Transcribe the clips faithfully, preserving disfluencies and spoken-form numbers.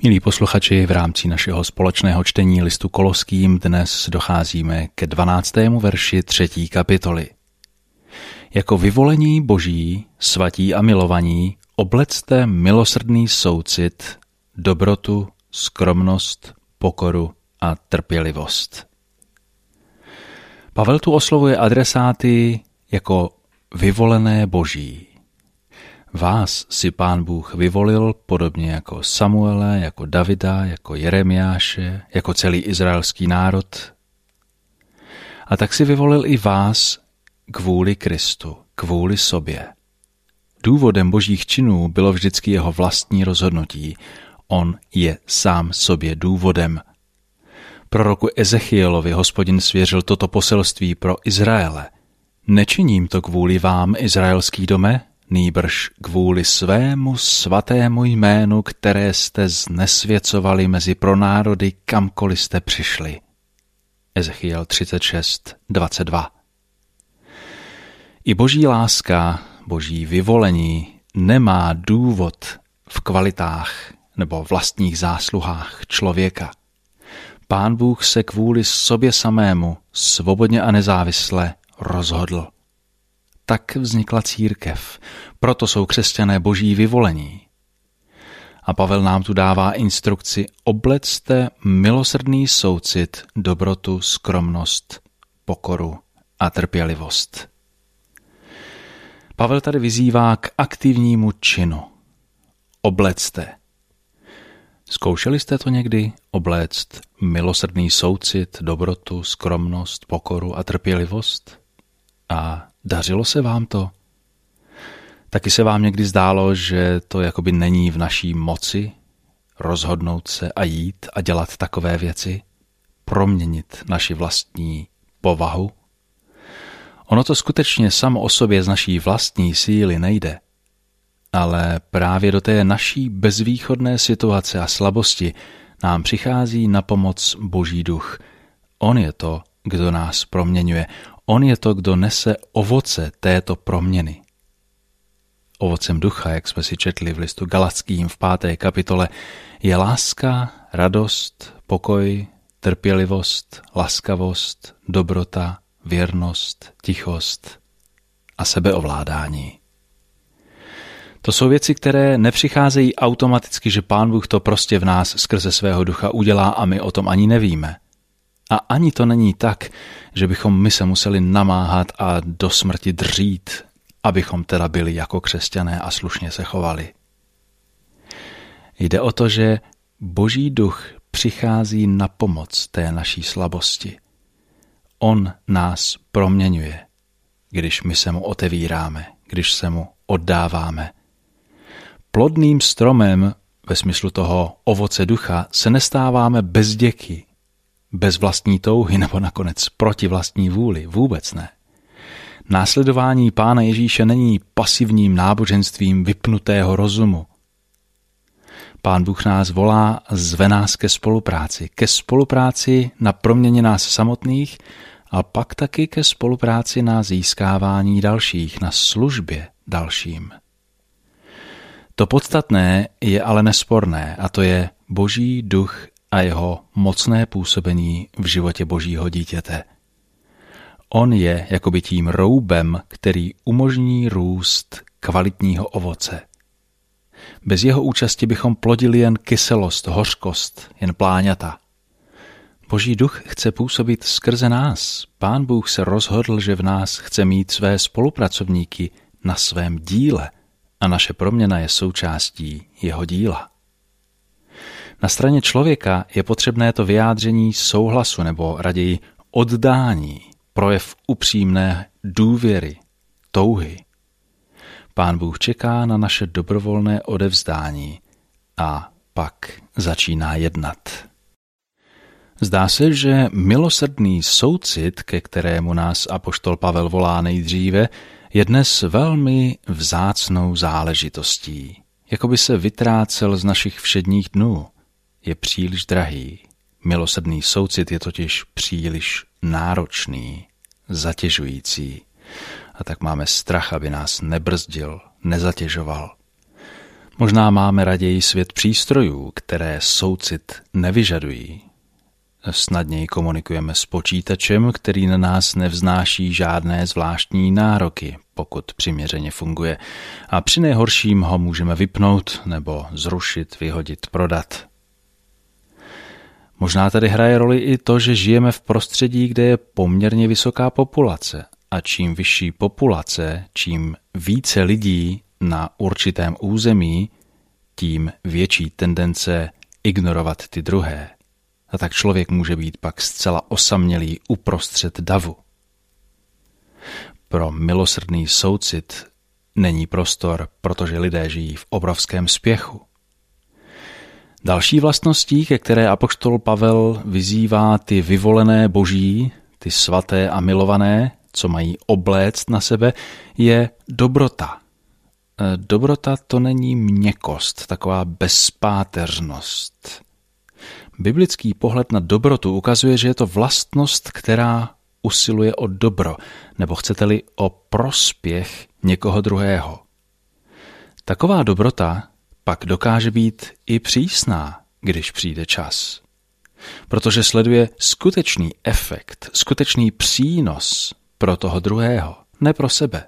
Milí posluchači, v rámci našeho společného čtení listu Koloským dnes docházíme ke dvanáctému verši třetí kapitoly. Jako vyvolení Boží, svatí a milovaní, oblecte milosrdný soucit, dobrotu, skromnost, pokoru a trpělivost. Pavel tu oslovuje adresáty jako vyvolené Boží. Vás si Pán Bůh vyvolil podobně jako Samuele, jako Davida, jako Jeremiáše, jako celý izraelský národ. A tak si vyvolil i vás kvůli Kristu, kvůli sobě. Důvodem Božích činů bylo vždycky jeho vlastní rozhodnutí. On je sám sobě důvodem. Proroku Ezechielovi Hospodin svěřil toto poselství pro Izraele. Nečiním to kvůli vám, izraelský dome, nýbrž kvůli svému svatému jménu, které jste znesvěcovali mezi pronárody, kamkoliv jste přišli. Ezechiel třicet šest dvacet dva. I Boží láska, Boží vyvolení nemá důvod v kvalitách nebo vlastních zásluhách člověka. Pán Bůh se kvůli sobě samému svobodně a nezávisle rozhodl. Tak vznikla církev, proto jsou křesťané Boží vyvolení. A Pavel nám tu dává instrukci: oblecte milosrdný soucit, dobrotu, skromnost, pokoru a trpělivost. Pavel tady vyzývá k aktivnímu činu. Oblecte. Zkoušeli jste to někdy obléct milosrdný soucit, dobrotu, skromnost, pokoru a trpělivost? A dařilo se vám to? Taky se vám někdy zdálo, že to jakoby není v naší moci rozhodnout se a jít a dělat takové věci? Proměnit naši vlastní povahu? Ono to skutečně samo o sobě z naší vlastní síly nejde. Ale právě do té naší bezvýchodné situace a slabosti nám přichází na pomoc Boží duch. On je to, kdo nás proměňuje. On je to, kdo nese ovoce této proměny. Ovocem ducha, jak jsme si četli v listu Galatským v páté kapitole, je láska, radost, pokoj, trpělivost, laskavost, dobrota, věrnost, tichost a sebeovládání. To jsou věci, které nepřicházejí automaticky, že Pán Bůh to prostě v nás skrze svého ducha udělá a my o tom ani nevíme. A ani to není tak, že bychom my se museli namáhat a do smrti dřít, abychom teda byli jako křesťané a slušně se chovali. Jde o to, že Boží duch přichází na pomoc té naší slabosti. On nás proměňuje, když my se mu otevíráme, když se mu oddáváme. Plodným stromem, ve smyslu toho ovoce ducha, se nestáváme bezděky, bez vlastní touhy nebo nakonec proti vlastní vůli. Vůbec ne. Následování Pána Ježíše není pasivním náboženstvím vypnutého rozumu. Pán Bůh nás volá, zve nás ke spolupráci. Ke spolupráci na proměně nás samotných a pak taky ke spolupráci na získávání dalších, na službě dalším. To podstatné je ale nesporné, a to je Boží duch a jeho mocné působení v životě Božího dítěte. On je jakoby tím roubem, který umožní růst kvalitního ovoce. Bez jeho účasti bychom plodili jen kyselost, hořkost, jen pláňata. Boží duch chce působit skrze nás. Pán Bůh se rozhodl, že v nás chce mít své spolupracovníky na svém díle a naše proměna je součástí jeho díla. Na straně člověka je potřebné to vyjádření souhlasu nebo raději oddání, projev upřímné důvěry, touhy. Pán Bůh čeká na naše dobrovolné odevzdání a pak začíná jednat. Zdá se, že milosrdný soucit, ke kterému nás apoštol Pavel volá nejdříve, je dnes velmi vzácnou záležitostí. Jakoby se vytrácel z našich všedních dnů. Je příliš drahý. Milosrdný soucit je totiž příliš náročný, zatěžující. A tak máme strach, aby nás nebrzdil, nezatěžoval. Možná máme raději svět přístrojů, které soucit nevyžadují. Snadněji komunikujeme s počítačem, který na nás nevznáší žádné zvláštní nároky, pokud přiměřeně funguje, a při nejhorším ho můžeme vypnout nebo zrušit, vyhodit, prodat. Možná tady hraje roli i to, že žijeme v prostředí, kde je poměrně vysoká populace, a čím vyšší populace, čím více lidí na určitém území, tím větší tendence ignorovat ty druhé. A tak člověk může být pak zcela osamělý uprostřed davu. Pro milosrdný soucit není prostor, protože lidé žijí v obrovském spěchu. Další vlastností, ke které apoštol Pavel vyzývá ty vyvolené boží, ty svaté a milované, co mají obléct na sebe, je dobrota. Dobrota to není měkkost, taková bezpáteřnost. Biblický pohled na dobrotu ukazuje, že je to vlastnost, která usiluje o dobro, nebo chcete-li o prospěch někoho druhého. Taková dobrota pak dokáže být i přísná, když přijde čas, protože sleduje skutečný efekt, skutečný přínos pro toho druhého, ne pro sebe.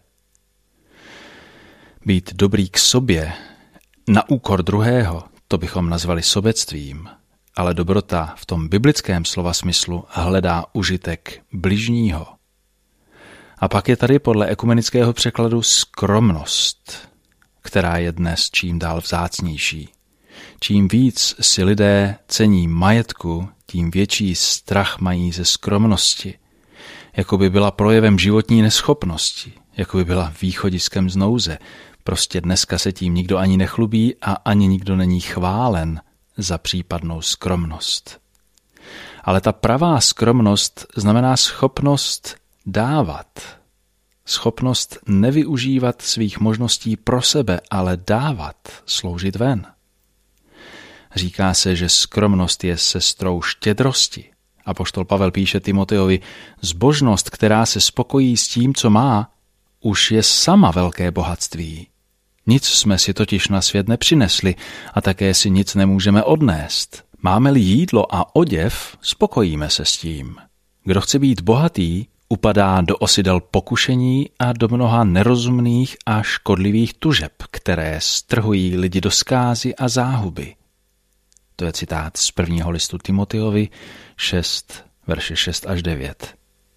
Být dobrý k sobě na úkor druhého, to bychom nazvali sobectvím, ale dobrota v tom biblickém slova smyslu hledá užitek bližního. A pak je tady podle ekumenického překladu skromnost, která je dnes čím dál vzácnější. Čím víc si lidé cení majetku, tím větší strach mají ze skromnosti, jako by byla projevem životní neschopnosti, jako by byla východiskem z nouze. Prostě dneska se tím nikdo ani nechlubí a ani nikdo není chválen za případnou skromnost. Ale ta pravá skromnost znamená schopnost dávat. Schopnost nevyužívat svých možností pro sebe, ale dávat, sloužit ven. Říká se, že skromnost je sestrou štědrosti. Apoštol Pavel píše Timoteovi, zbožnost, která se spokojí s tím, co má, už je sama velké bohatství. Nic jsme si totiž na svět nepřinesli a také si nic nemůžeme odnést. Máme-li jídlo a oděv, spokojíme se s tím. Kdo chce být bohatý, upadá do osidel pokušení a do mnoha nerozumných a škodlivých tužeb, které strhují lidi do zkázy a záhuby. To je citát z prvního listu Timoteovi šest, verše šest až devět.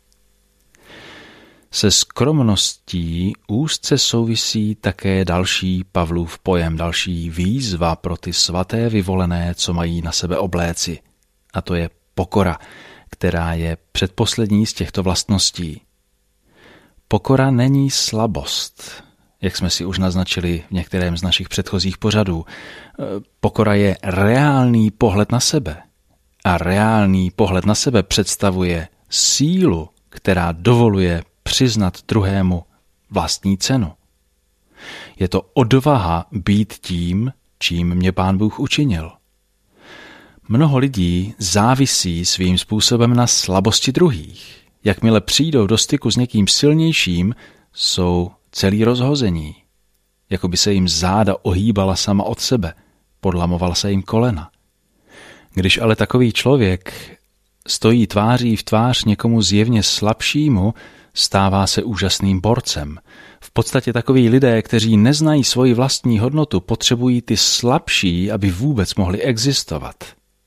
Se skromností úzce souvisí také další Pavlův pojem, další výzva pro ty svaté vyvolené, co mají na sebe obléci. A to je pokora, která je předposlední z těchto vlastností. Pokora není slabost, jak jsme si už naznačili v některém z našich předchozích pořadů. Pokora je reálný pohled na sebe. A reálný pohled na sebe představuje sílu, která dovoluje přiznat druhému vlastní cenu. Je to odvaha být tím, čím mě Pán Bůh učinil. Mnoho lidí závisí svým způsobem na slabosti druhých. Jakmile přijdou do styku s někým silnějším, jsou celý rozhození. Jako by se jim záda ohýbala sama od sebe, podlamovala se jim kolena. Když ale takový člověk stojí tváří v tvář někomu zjevně slabšímu, stává se úžasným borcem. V podstatě takoví lidé, kteří neznají svoji vlastní hodnotu, potřebují ty slabší, aby vůbec mohli existovat.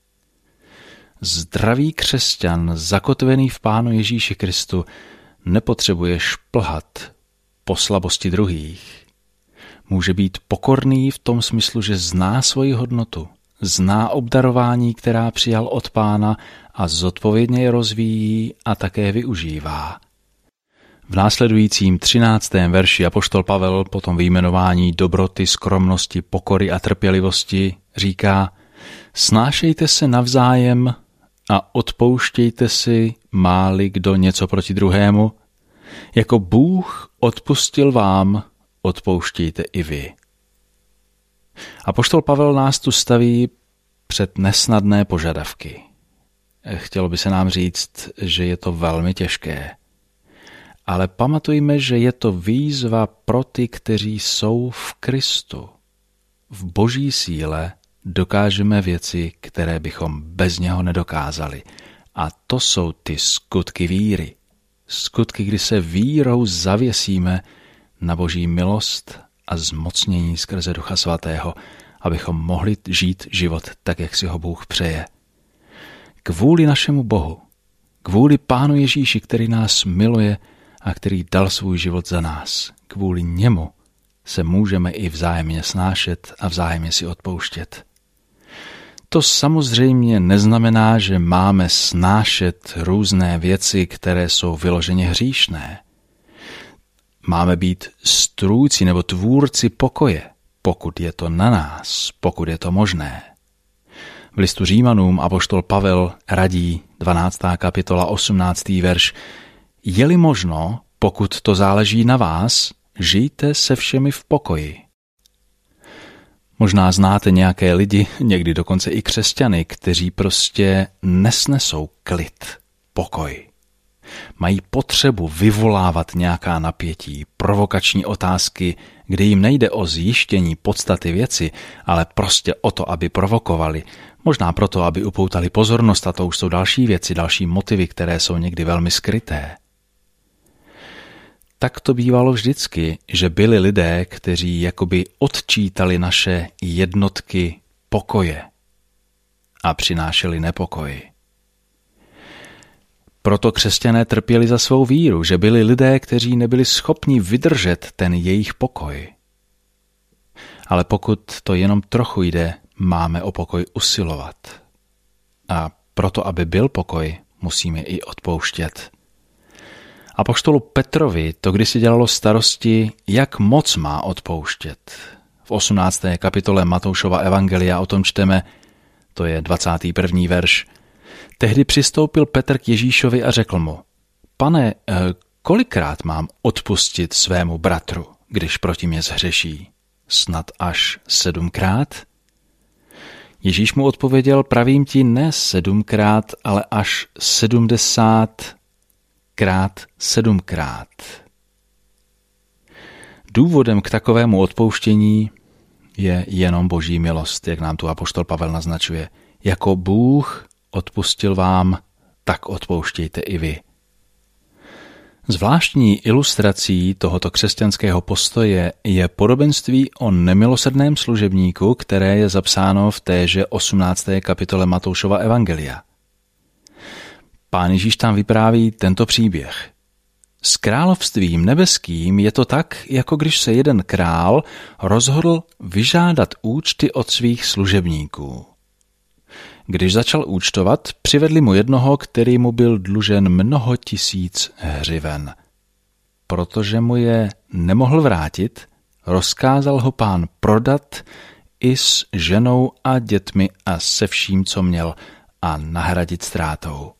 Zdravý křesťan, zakotvený v Pánu Ježíši Kristu, nepotřebuje šplhat po slabosti druhých. Může být pokorný v tom smyslu, že zná svoji hodnotu, zná obdarování, která přijal od Pána a zodpovědně je rozvíjí a také využívá. V následujícím třináctém verši apoštol Pavel po tom vyjmenování dobroty, skromnosti, pokory a trpělivosti říká: snášejte se navzájem a odpouštějte si, má-li kdo něco proti druhému. Jako Bůh odpustil vám, odpouštějte i vy. Apoštol Pavel nás tu staví před nesnadné požadavky. Chtělo by se nám říct, že je to velmi těžké. Ale pamatujme, že je to výzva pro ty, kteří jsou v Kristu. v Boží síle dokážeme věci, které bychom bez něho nedokázali. A to jsou ty skutky víry. Skutky, kdy se vírou zavěsíme na Boží milost a zmocnění skrze Ducha Svatého, abychom mohli žít život tak, jak si ho Bůh přeje. Kvůli našemu Bohu, kvůli Pánu Ježíši, který nás miluje a který dal svůj život za nás, kvůli němu se můžeme i vzájemně snášet a vzájemně si odpouštět. To samozřejmě neznamená, že máme snášet různé věci, které jsou vyloženě hříšné. Máme být strůjci nebo tvůrci pokoje, pokud je to na nás, pokud je to možné. V listu Římanům apoštol Pavel radí, dvanáctá kapitola, osmnáctý verš, je-li možno, pokud to záleží na vás, žijte se všemi v pokoji. Možná znáte nějaké lidi, někdy dokonce i křesťany, kteří prostě nesnesou klid, pokoj. Mají potřebu vyvolávat nějaká napětí, provokační otázky, kde jim nejde o zjištění podstaty věci, ale prostě o to, aby provokovali. Možná proto, aby upoutali pozornost, a to už jsou další věci, další motivy, které jsou někdy velmi skryté. Tak to bývalo vždycky, že byli lidé, kteří jakoby odčítali naše jednotky pokoje a přinášeli nepokoj. Proto křesťané trpěli za svou víru, že byli lidé, kteří nebyli schopni vydržet ten jejich pokoj. Ale pokud to jenom trochu jde, máme o pokoj usilovat. A proto, aby byl pokoj, musíme i odpouštět. Apoštolu Petrovi to kdysi dělalo starosti, jak moc má odpouštět. V osmnácté kapitole Matoušova evangelia o tom čteme, to je dvacátý první verš. Tehdy přistoupil Petr k Ježíšovi a řekl mu, Pane, kolikrát mám odpustit svému bratru, když proti mě zhřeší? Snad až sedmkrát? Ježíš mu odpověděl, pravím ti, ne sedmkrát, ale až sedmdesát krát sedmkrát. Důvodem k takovému odpouštění je jenom Boží milost, jak nám tu apoštol Pavel naznačuje. Jako Bůh odpustil vám, tak odpouštějte i vy. Zvláštní ilustrací tohoto křesťanského postoje je podobenství o nemilosrdném služebníku, které je zapsáno v téže osmnácté kapitole Matoušova evangelia. Pán Ježíš tam vypráví tento příběh. S královstvím nebeským je to tak, jako když se jeden král rozhodl vyžádat účty od svých služebníků. Když začal účtovat, přivedli mu jednoho, který mu byl dlužen mnoho tisíc hřiven. Protože mu je nemohl vrátit, rozkázal ho pán prodat i s ženou a dětmi a se vším, co měl, a nahradit ztrátou.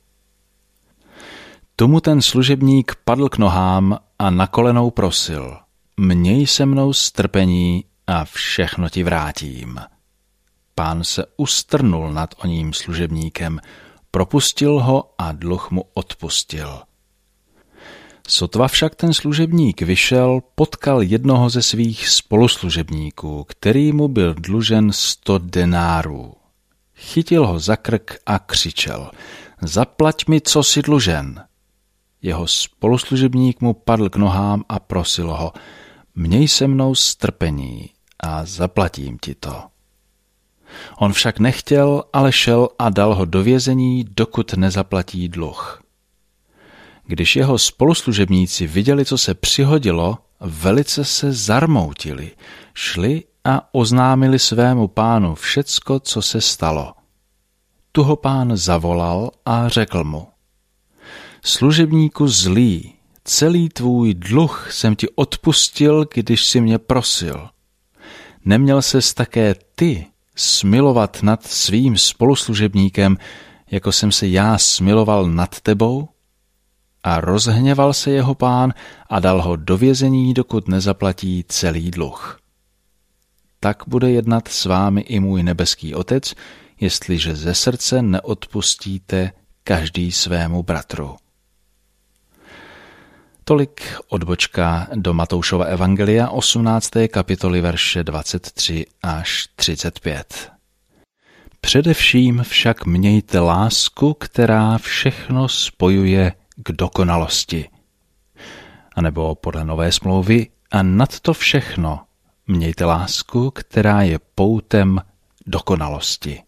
Tomu ten služebník padl k nohám a na kolenou prosil, měj se mnou strpení a všechno ti vrátím. Pán se ustrnul nad oním služebníkem, propustil ho a dluh mu odpustil. Sotva však ten služebník vyšel, potkal jednoho ze svých spoluslužebníků, který mu byl dlužen sto denárů. Chytil ho za krk a křičel, zaplať mi, co si dlužen. Jeho spoluslužebník mu padl k nohám a prosil ho, měj se mnou strpení a zaplatím ti to. On však nechtěl, ale šel a dal ho do vězení, dokud nezaplatí dluh. Když jeho spoluslužebníci viděli, co se přihodilo, velice se zarmoutili, šli a oznámili svému pánu všecko, co se stalo. Tu ho pán zavolal a řekl mu, služebníku zlý, celý tvůj dluh jsem ti odpustil, když si mě prosil. Neměl ses také ty smilovat nad svým spoluslužebníkem, jako jsem se já smiloval nad tebou? A rozhněval se jeho pán a dal ho do vězení, dokud nezaplatí celý dluh. Tak bude jednat s vámi i můj nebeský Otec, jestliže ze srdce neodpustíte každý svému bratru. Tolik odbočka do Matoušova evangelia osmnácté kapitoly verše dvacet tři až třicet pět. Především však mějte lásku, která všechno spojuje k dokonalosti. A nebo podle Nové smlouvy, a nad to všechno mějte lásku, která je poutem dokonalosti.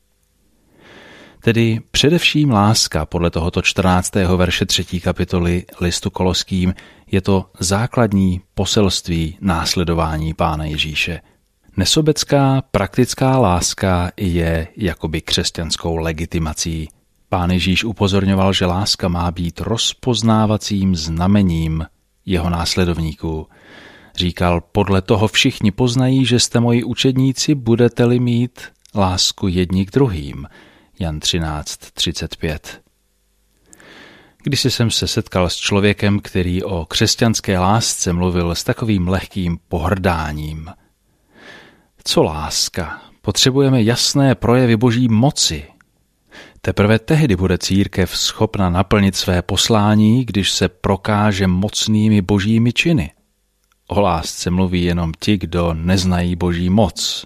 Tedy především láska podle tohoto čtrnáctého verše třetí kapitoly listu Koloským je to základní poselství následování Pána Ježíše. Nesobecká praktická láska je jakoby křesťanskou legitimací. Pán Ježíš upozorňoval, že láska má být rozpoznávacím znamením jeho následovníků. Říkal, podle toho všichni poznají, že jste moji učedníci, budete-li mít lásku jedni k druhým. Jan třináct třicet pět. Když jsem se setkal s člověkem, který o křesťanské lásce mluvil s takovým lehkým pohrdáním. Co láska? Potřebujeme jasné projevy Boží moci. Teprve tehdy bude církev schopna naplnit své poslání, když se prokáže mocnými božími činy. O lásce mluví jenom ti, kdo neznají Boží moc.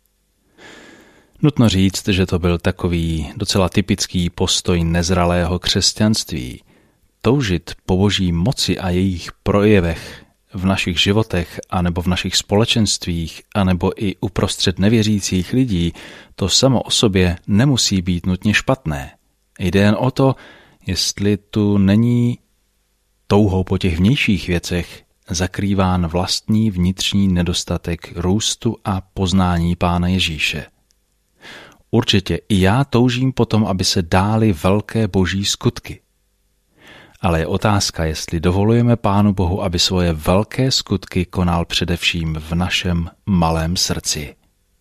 Nutno říct, že to byl takový docela typický postoj nezralého křesťanství. Toužit po Boží moci a jejich projevech v našich životech, anebo v našich společenstvích, anebo i uprostřed nevěřících lidí, to samo o sobě nemusí být nutně špatné. Jde jen o to, jestli tu není touhou po těch vnějších věcech zakrýván vlastní vnitřní nedostatek růstu a poznání Pána Ježíše. Určitě i já toužím potom, aby se dály velké boží skutky. Ale je otázka, jestli dovolujeme Pánu Bohu, aby svoje velké skutky konal především v našem malém srdci.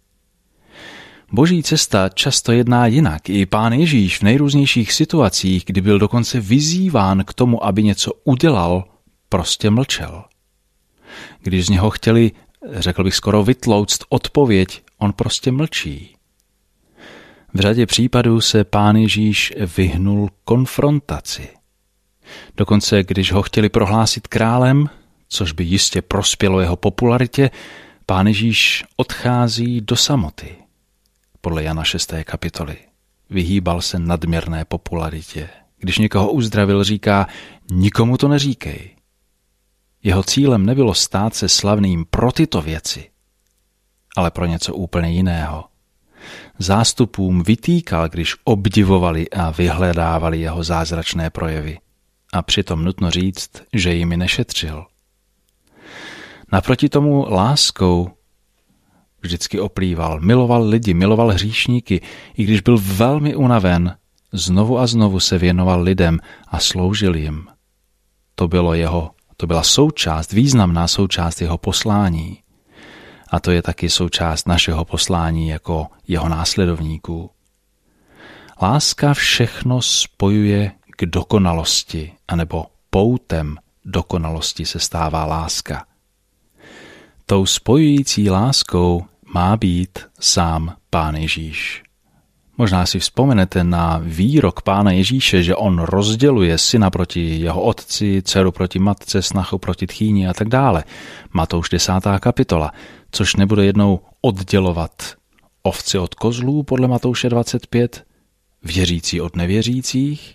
Boží cesta často jedná jinak. I Pán Ježíš v nejrůznějších situacích, kdy byl dokonce vyzýván k tomu, aby něco udělal, prostě mlčel. Když z něho chtěli, řekl bych skoro vytlouct odpověď, on prostě mlčí. V řadě případů se Pán Ježíš vyhnul konfrontaci. Dokonce, když ho chtěli prohlásit králem, což by jistě prospělo jeho popularitě, Pán Ježíš odchází do samoty. Podle Jana šesté kapitoly. Vyhýbal se nadměrné popularitě. Když někoho uzdravil, říká, nikomu to neříkej. Jeho cílem nebylo stát se slavným pro tyto věci, ale pro něco úplně jiného. Zástupům vytýkal, když obdivovali a vyhledávali jeho zázračné projevy. A přitom nutno říct, že jimi nešetřil. Naproti tomu láskou vždycky oplýval, miloval lidi, miloval hříšníky, i když byl velmi unaven, znovu a znovu se věnoval lidem a sloužil jim. To bylo jeho, to byla součást, významná součást jeho poslání. A to je taky součást našeho poslání jako jeho následovníků. Láska všechno spojuje k dokonalosti, anebo poutem dokonalosti se stává láska. Tou spojující láskou má být sám Pán Ježíš. Možná si vzpomenete na výrok Pána Ježíše, že on rozděluje syna proti jeho otci, dceru proti matce, snachu proti tchýni a tak dále. Matouš desátá kapitola, což nebude jednou oddělovat ovci od kozlů podle Matouše dvacet pět, věřící od nevěřících?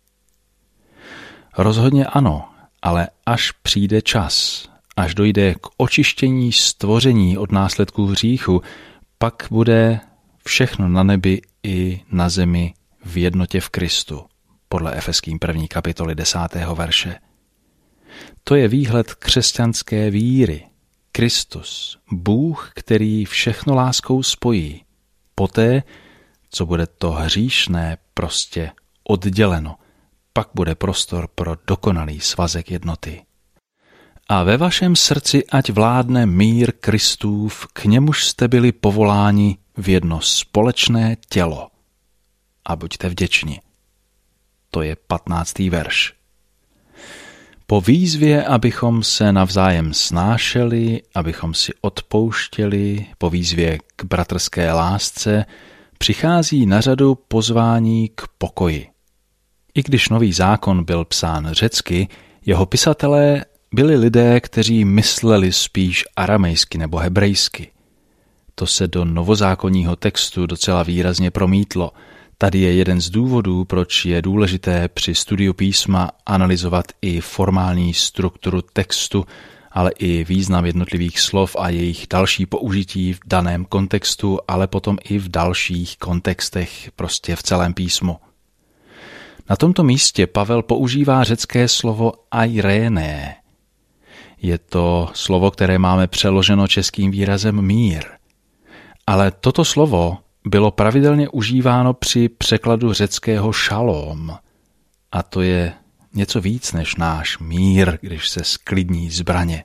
Rozhodně ano, ale až přijde čas, až dojde k očištění stvoření od následků hříchu, pak bude všechno na nebi i na zemi v jednotě v Kristu, podle Efeským první kapitoly desátého verše. To je výhled křesťanské víry. Kristus, Bůh, který všechno láskou spojí. Poté, co bude to hříšné prostě odděleno, pak bude prostor pro dokonalý svazek jednoty. A ve vašem srdci ať vládne mír Kristův, k němuž jste byli povoláni v jedno společné tělo. A buďte vděční. To je patnáctý verš. Po výzvě, abychom se navzájem snášeli, abychom si odpouštěli, po výzvě k bratrské lásce, přichází na řadu pozvání k pokoji. I když Nový zákon byl psán řecky, Jeho pisatelé byli lidé, kteří mysleli spíš aramejsky nebo hebrejsky. To se do novozákonního textu docela výrazně promítlo. Tady je jeden z důvodů, proč je důležité při studiu písma analyzovat i formální strukturu textu, ale i význam jednotlivých slov a jejich další použití v daném kontextu, ale potom i v dalších kontextech, prostě v celém písmu. Na tomto místě Pavel používá řecké slovo airené. Je to slovo, které máme přeloženo českým výrazem mír. Ale toto slovo bylo pravidelně užíváno při překladu řeckého šalom. A to je něco víc než náš mír, když se sklidní zbraně.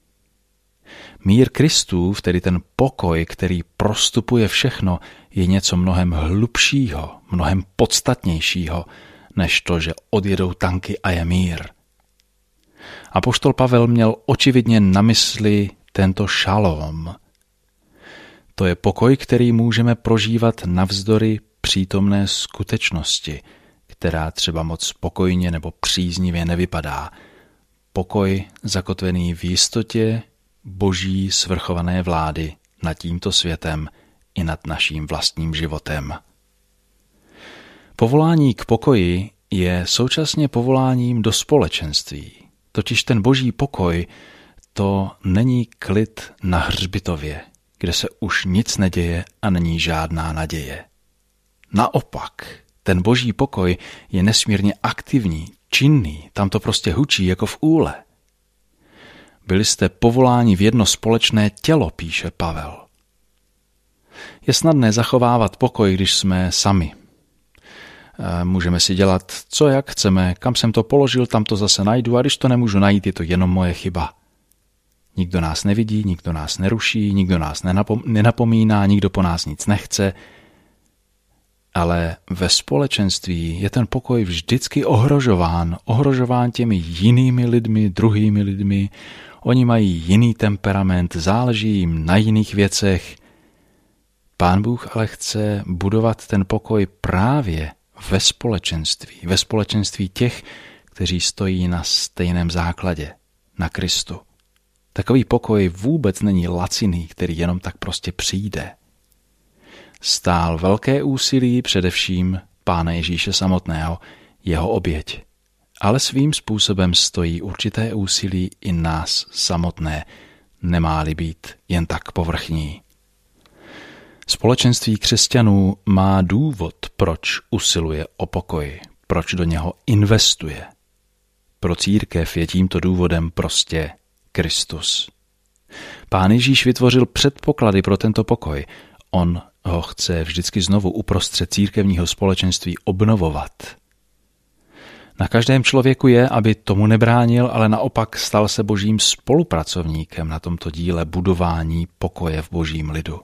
Mír Kristův, tedy ten pokoj, který prostupuje všechno, je něco mnohem hlubšího, mnohem podstatnějšího, než to, že odjedou tanky a je mír. Apoštol Pavel měl očividně na mysli tento šalom. To je pokoj, který můžeme prožívat navzdory přítomné skutečnosti, která třeba moc spokojně nebo příznivě nevypadá. Pokoj zakotvený v jistotě Boží svrchované vlády nad tímto světem i nad naším vlastním životem. Povolání k pokoji je současně povoláním do společenství. Totiž ten Boží pokoj, to není klid na hřbitově, kde se už nic neděje a není žádná naděje. Naopak, ten Boží pokoj je nesmírně aktivní, činný, tam to prostě hučí jako v úle. Byli jste povoláni v jedno společné tělo, píše Pavel. Je snadné zachovávat pokoj, když jsme sami. Můžeme si dělat, co jak chceme, kam jsem to položil, tam to zase najdu a když to nemůžu najít, je to jenom moje chyba. Nikdo nás nevidí, nikdo nás neruší, nikdo nás nenapomíná, nikdo po nás nic nechce. Ale ve společenství je ten pokoj vždycky ohrožován, ohrožován těmi jinými lidmi, druhými lidmi. Oni mají jiný temperament, záleží jim na jiných věcech. Pán Bůh ale chce budovat ten pokoj právě ve společenství, ve společenství těch, kteří stojí na stejném základě, na Kristu. Takový pokoj vůbec není laciný, který jenom tak prostě přijde. Stál velké úsilí především Pána Ježíše samotného, jeho oběť. Ale svým způsobem stojí určité úsilí i nás samotné, nemá-li být jen tak povrchní. Společenství křesťanů má důvod, proč usiluje o pokoj, proč do něho investuje. Pro církev je tímto důvodem prostě Kristus. Pán Ježíš vytvořil předpoklady pro tento pokoj. On ho chce vždycky znovu uprostřed církevního společenství obnovovat. Na každém člověku je, aby tomu nebránil, ale naopak stal se Božím spolupracovníkem na tomto díle budování pokoje v Božím lidu.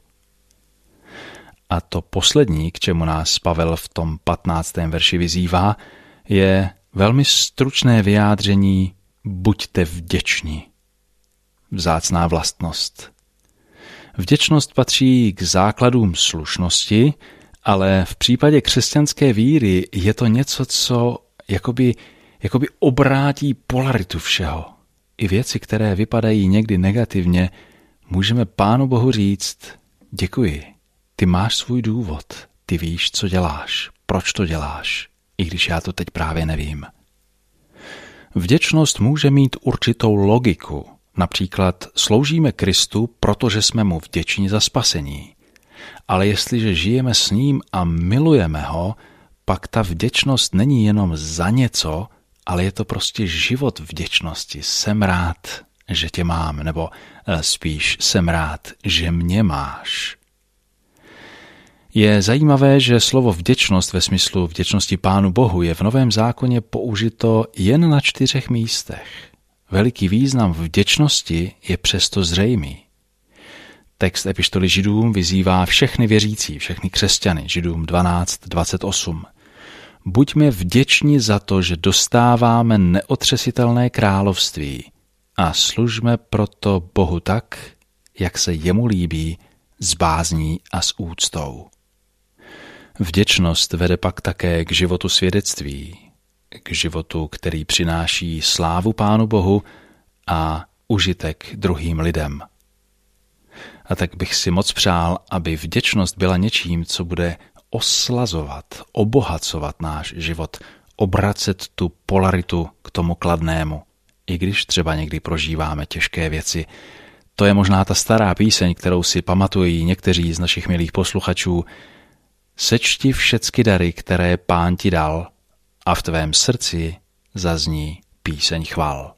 A to poslední, k čemu nás Pavel v tom patnáctém verši vyzývá, je velmi stručné vyjádření buďte vděční. Vzácná vlastnost. Vděčnost patří k základům slušnosti, ale v případě křesťanské víry je to něco, co jakoby, jakoby obrátí polaritu všeho. I věci, které vypadají někdy negativně, můžeme Pánu Bohu říct děkuji. Ty máš svůj důvod, ty víš, co děláš, proč to děláš, i když já to teď právě nevím. Vděčnost může mít určitou logiku. Například sloužíme Kristu, protože jsme mu vděční za spasení. Ale jestliže žijeme s ním a milujeme ho, pak ta vděčnost není jenom za něco, ale je to prostě život vděčnosti. Jsem rád, že tě mám, nebo spíš jsem rád, že mě máš. Je zajímavé, že slovo vděčnost ve smyslu vděčnosti Pánu Bohu je v Novém zákoně použito jen na čtyřech místech. Veliký význam vděčnosti je přesto zřejmý. Text epištoly Židům vyzývá všechny věřící, všechny křesťany, Židům dvanáct dvacet osm. Buďme vděční za to, že dostáváme neotřesitelné království a služme proto Bohu tak, jak se jemu líbí, s bázní a s úctou. Vděčnost vede pak také k životu svědectví, k životu, který přináší slávu Pánu Bohu a užitek druhým lidem. A tak bych si moc přál, aby vděčnost byla něčím, co bude oslazovat, obohacovat náš život, obracet tu polaritu k tomu kladnému, i když třeba někdy prožíváme těžké věci. To je možná ta stará píseň, kterou si pamatují někteří z našich milých posluchačů. Sečti všecky dary, které Pán ti dal, a v tvém srdci zazní píseň chval.